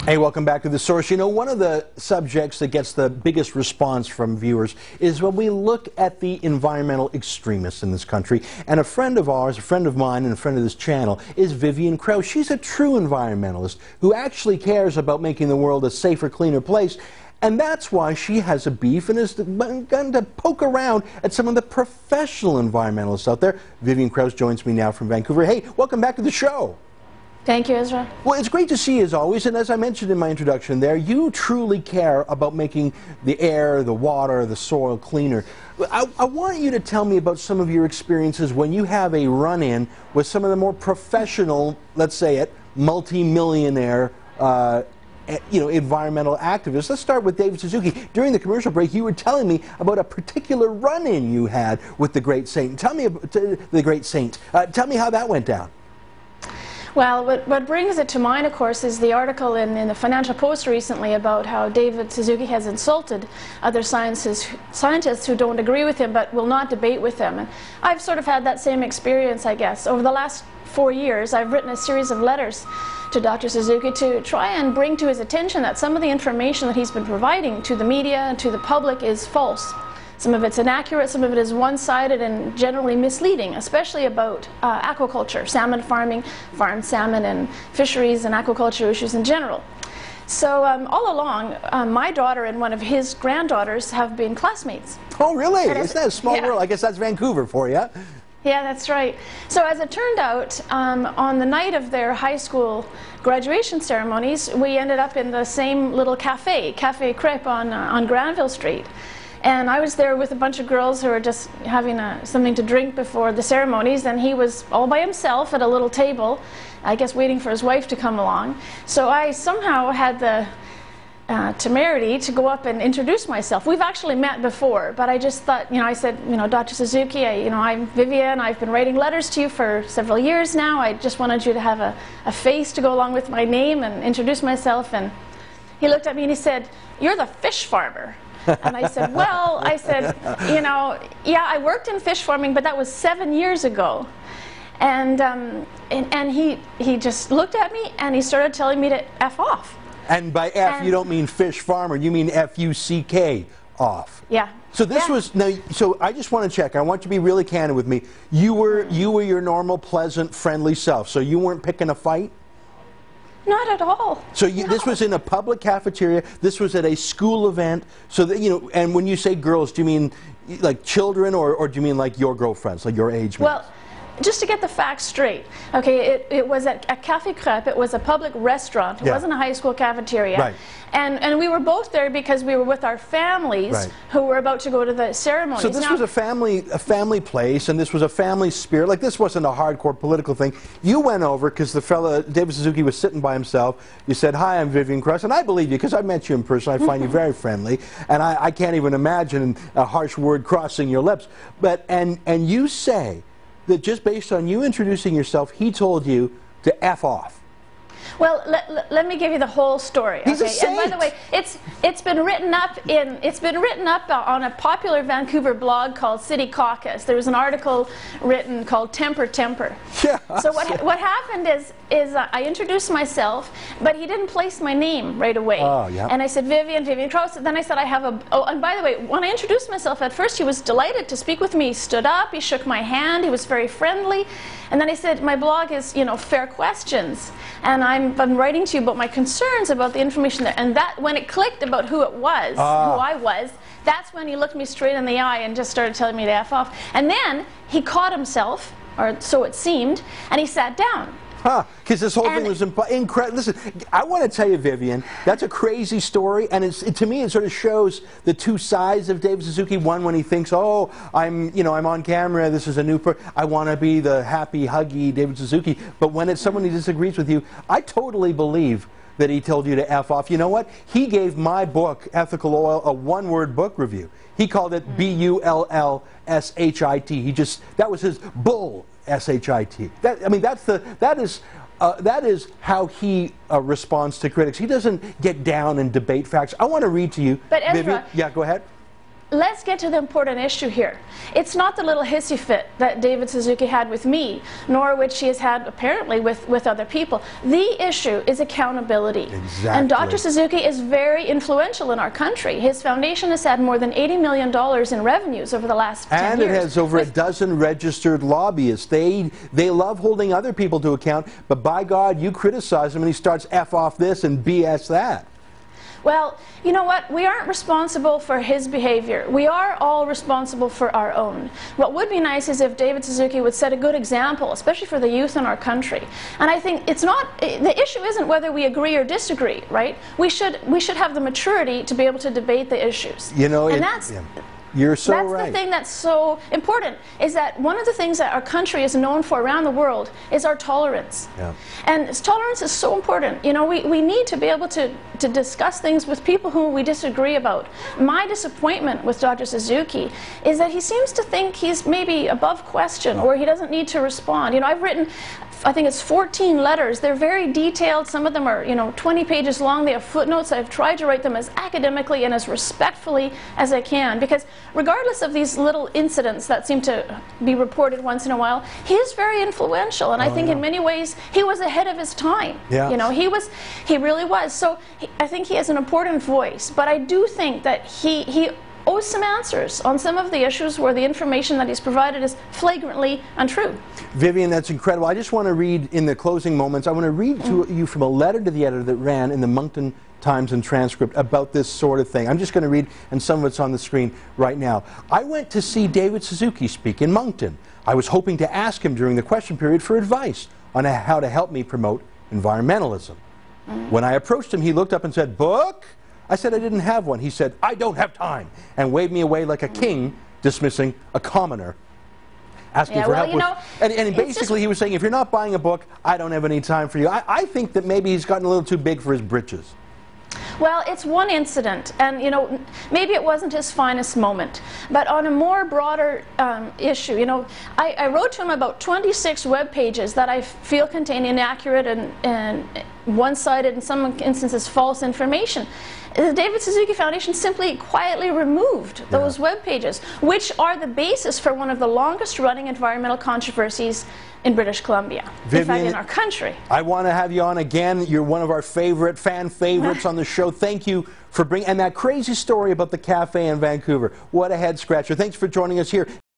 Hey, welcome back to The Source. You know, one of the subjects that gets the biggest response from viewers is when we look at the environmental extremists in this country. And a friend of ours, a friend of mine, and a friend of this channel is Vivian Krause. She's a true environmentalist who actually cares about making the world a safer, cleaner place. And that's why she has a beef and has begun to poke around at some of the professional environmentalists out there. Vivian Krause joins me now from Vancouver. Hey, welcome back to the show. Thank you, Ezra. Well, it's great to see you as always, and as I mentioned in my introduction there, you truly care about making the air, the water, the soil cleaner. I want you to tell me about some of your experiences when you have a run-in with some of the more professional, let's say it, multi-millionaire environmental activists. Let's start with David Suzuki. During the commercial break, you were telling me about a particular run-in you had with the great saint. Tell me about the great saint. Tell me how that went down. Well, what brings it to mind, of course, is the article in the Financial Post recently about how David Suzuki has insulted other scientists who don't agree with him but will not debate with him. And I've sort of had that same experience, I guess. Over the last 4 years, I've written a series of letters to Dr. Suzuki to try and bring to his attention that some of the information that he's been providing to the media and to the public is false. Some of it's inaccurate, some of it is one-sided and generally misleading, especially about aquaculture, salmon farming, farmed salmon, and fisheries and aquaculture issues in general. So all along, my daughter and one of his granddaughters have been classmates. Oh, really? Isn't that a small world? I guess that's Vancouver for you. Yeah, that's right. So as it turned out, on the night of their high school graduation ceremonies, we ended up in the same little cafe, Cafe Crepe on Granville Street. And I was there with a bunch of girls who were just having something to drink before the ceremonies, and he was all by himself at a little table, I guess waiting for his wife to come along. So I somehow had the temerity to go up and introduce myself. We've actually met before, but I just thought, I said, Dr. Suzuki, I'm Vivian, I've been writing letters to you for several years now. I just wanted you to have a face to go along with my name and introduce myself. And he looked at me and he said, "You're the fish farmer." And I said, well, yeah, I worked in fish farming, but that was 7 years ago. And he just looked at me and he started telling me to F off. And by F, you don't mean fish farmer, you mean F-U-C-K, off. Yeah. So this was, now, so I just want to check, I want you to be really candid with me. You were your normal, pleasant, friendly self, so you weren't picking a fight? Not at all. So this was in a public cafeteria, this was at a school event, so that, and when you say girls, do you mean like children or do you mean like your girlfriends, like your age mates? Well, just to get the facts straight, okay, it was at Cafe Crepe. It was a public restaurant. It wasn't a high school cafeteria. Right. And we were both there because we were with our families who were about to go to the ceremonies. So this was a family place, and this was a family spirit. Like, this wasn't a hardcore political thing. You went over because the fella, David Suzuki, was sitting by himself. You said, "Hi, I'm Vivian Krause," and I believe you because I met you in person. I find you very friendly, and I can't even imagine a harsh word crossing your lips. But and you say that just based on you introducing yourself, he told you to F off. Well, let me give you the whole story. He's a saint. And by the way, it's been written up on a popular Vancouver blog called City Caucus. There was an article written called Temper Temper. Yeah. So what happened is I introduced myself, but he didn't place my name right away. Oh, yeah. And I said Vivian Krause. Then I said I have a. Oh, and by the way, when I introduced myself at first, he was delighted to speak with me. He stood up, he shook my hand, he was very friendly, and then he said, "My blog is fair questions, and I'm writing to you about my concerns about the information there." And that, when it clicked about who it was, who I was, that's when he looked me straight in the eye and just started telling me to F off. And then he caught himself, or so it seemed, and he sat down. Because this whole thing was incredible. Listen, I want to tell you, Vivian, that's a crazy story, and to me it sort of shows the two sides of David Suzuki. One, when he thinks, "Oh, I'm on camera. This is a new I want to be the happy, huggy David Suzuki." But when it's someone who disagrees with you, I totally believe that he told you to F off. You know what? He gave my book, Ethical Oil, a one-word book review. He called it B-U-L-L-S-H-I-T. That was his bull. S-H-I-T. That is how he responds to critics. He doesn't get down and debate facts. I want to read to you, but Ezra, Vivian. Yeah, go ahead. let's get to the important issue here. It's not the little hissy fit that David Suzuki had with me, nor which he has had apparently with other people. The issue is accountability. Exactly. And Dr. Suzuki is very influential in our country. His foundation has had more than $80 million in revenues over the last 10 years. And it has over a dozen registered lobbyists. They love holding other people to account, but by God, you criticize him and he starts F off this and BS that. Well, you know what? We aren't responsible for his behavior. We are all responsible for our own. What would be nice is if David Suzuki would set a good example, especially for the youth in our country. And I think it's not, the issue isn't whether we agree or disagree, right? We should have the maturity to be able to debate the issues. You know, and you're so that's right. the thing that's so important, is that one of the things that our country is known for around the world is our tolerance. Yeah. And tolerance is so important. You know, we need to be able to discuss things with people whom we disagree about. My disappointment with Dr. Suzuki is that he seems to think he's maybe above question, or he doesn't need to respond. You know, I've written, I think it's 14 letters. They're very detailed. Some of them are, 20 pages long. They have footnotes. I've tried to write them as academically and as respectfully as I can, because regardless of these little incidents that seem to be reported once in a while, he is very influential, and I think in many ways he was ahead of his time. Yeah. You know, he really was. So I think he has an important voice, but I do think that he owes some answers on some of the issues where the information that he's provided is flagrantly untrue. Vivian, that's incredible. I just want to read, in the closing moments, I want to read to you from a letter to the editor that ran in the Moncton Times and Transcript about this sort of thing. I'm just going to read, and some of it's on the screen right now. I went to see David Suzuki speak in Moncton. I was hoping to ask him during the question period for advice on how to help me promote environmentalism. When I approached him, he looked up and said, "Book?" I said I didn't have one. He said, "I don't have time," and waved me away like a king dismissing a commoner asking for help. And basically he was saying, if you're not buying a book, I don't have any time for you. I think that maybe he's gotten a little too big for his britches. Well, it's one incident, and maybe it wasn't his finest moment. But on a more broader issue, I wrote to him about 26 web pages that I feel contain inaccurate and one-sided, in some instances false information. The David Suzuki Foundation simply quietly removed those web pages, which are the basis for one of the longest-running environmental controversies in British Columbia, Vivian, in fact, in our country. I want to have you on again. You're one of our fan favorites on the show. Thank you for bringing, and that crazy story about the cafe in Vancouver. What a head scratcher. Thanks for joining us here.